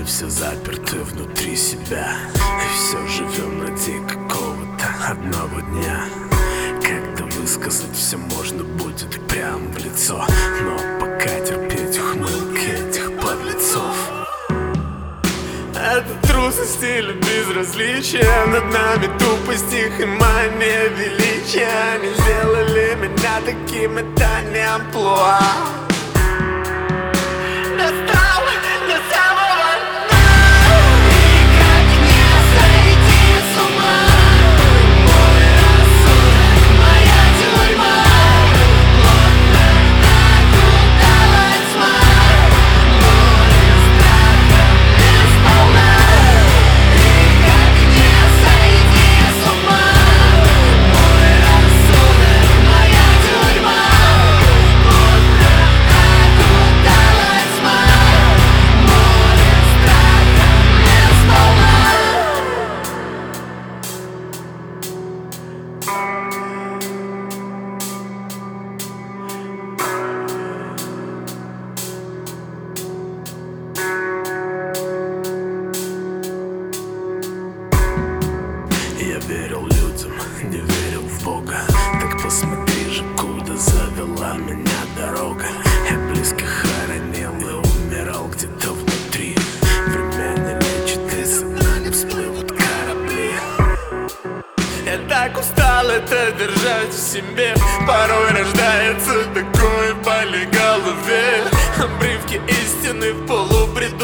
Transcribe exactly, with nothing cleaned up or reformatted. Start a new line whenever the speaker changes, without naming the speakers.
мы все заперты внутри себя, и все живем ради какого-то одного дня. Когда высказать все можно будет прямо в лицо, но пока терпеть ухмылки этих подлецов. Это трусость или безразличие, над нами тупость их и мания величия. Они сделали меня таким, это не амплуа. Я верил людям, не верил в Бога. Так посмотри же, куда завела меня дорога. Я близких хоронил и умирал где-то внутри. Время не лечит, и со дна не всплывут корабли. Я так устал это держать в себе. Порой рождается такой боли голове. Обрывки истины в полубреду.